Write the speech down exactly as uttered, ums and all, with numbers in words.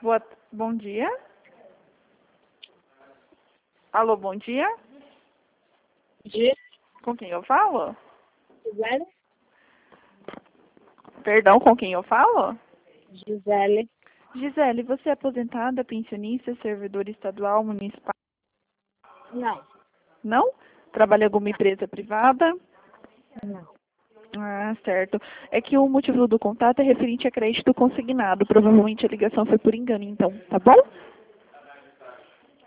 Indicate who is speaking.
Speaker 1: Boa, bom dia. Alô, bom dia.
Speaker 2: Dia,
Speaker 1: Com quem eu falo?
Speaker 2: Gisele.
Speaker 1: Perdão, com quem eu falo?
Speaker 2: Gisele.
Speaker 1: Gisele, você é aposentada, pensionista, servidora estadual, municipal?
Speaker 2: Não.
Speaker 1: Não? Trabalha em alguma empresa privada?
Speaker 2: Não.
Speaker 1: Ah, certo. É que o motivo do contato é referente a crédito consignado. Provavelmente a ligação foi por engano, então, tá bom?